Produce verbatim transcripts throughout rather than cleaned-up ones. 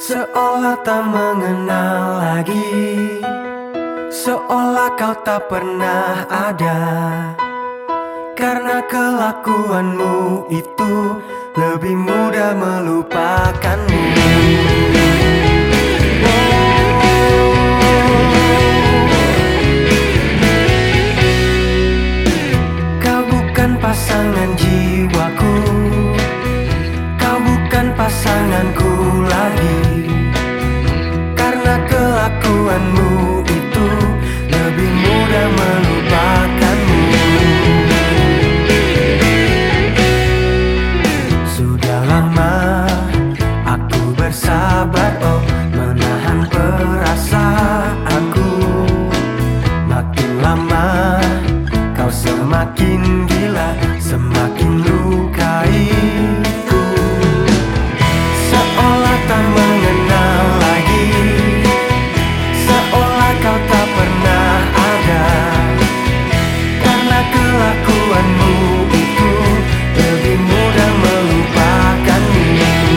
Seolah tak mengenal lagi, seolah kau tak pernah ada. Karena kelakuanmu itu lebih mudah melupakanmu. Kau bukan pasangan jiwaku, kau bukan pasanganku lagi. Karena kelakuanmu itu lebih mudah melupakanmu. Sudah lama aku bersabar, oh, menahan perasaanku. Makin lama kau semakin gila, semakin lukaiku. Seolah tak mengenal lagi, seolah kau tak pernah ada. Karena kelakuanmu itu lebih mudah melupakanmu.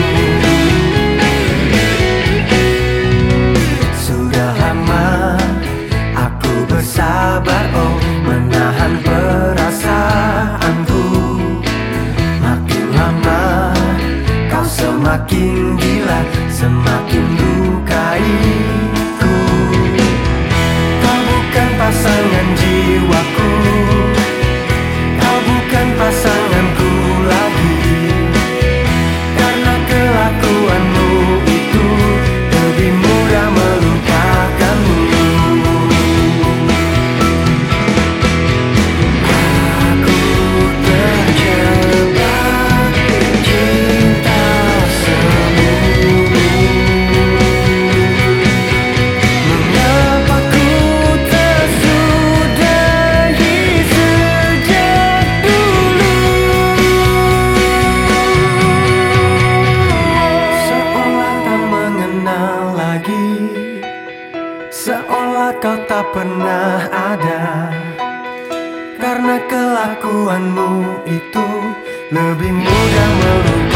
Sudah lama aku bersabar, oh, menahan perasaanku. Makin lama kau semakin gila, semakin lukaiku. Kau bukan pasangan jiwaku, kau bukan pasanganku lagi. Karena kelakuanmu itu lebih mudah melupakanmu. Aku terjebak cinta semu. Mengapa ku tersudahi sejak dulu? Seolah tak mengenal lagi, seolah kau tak pernah ada. Karena kelakuanmu itu lebih mudah melupakanmu.